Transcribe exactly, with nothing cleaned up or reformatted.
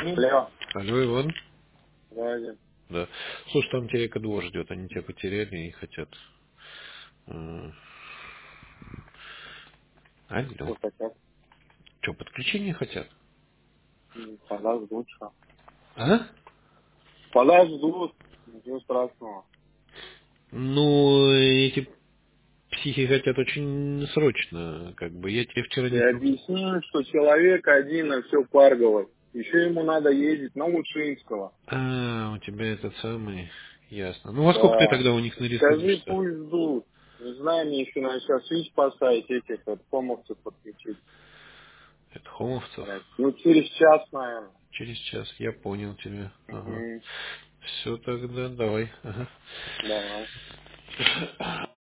Алло. Алло, Иван. Вадим. Да. Слушай, там тебя Эко-двор ждет, они тебя потеряли и хотят. э, Алло. Что хотят? Что, подключение хотят? М, Подождут, что? А? Подождут. Ничего страшного. Ну, эти психи хотят очень срочно, как бы. Я тебе вчера Ты не сказал. объясни, что человек один на все парговый. Еще ему надо ездить на Лучинского. А, у тебя этот самый. Ясно. Ну, во сколько ты Да. тогда у них Скажи, нарисуешься? пусть ждут. Не знаю, мне еще надо сейчас свич поставить, этих вот комовцев подключить. Это Хомовцев. Блядь. Ну, через час, наверное. Через час. Я понял тебя. Ага. Угу. Все тогда, давай. Ага. Давай.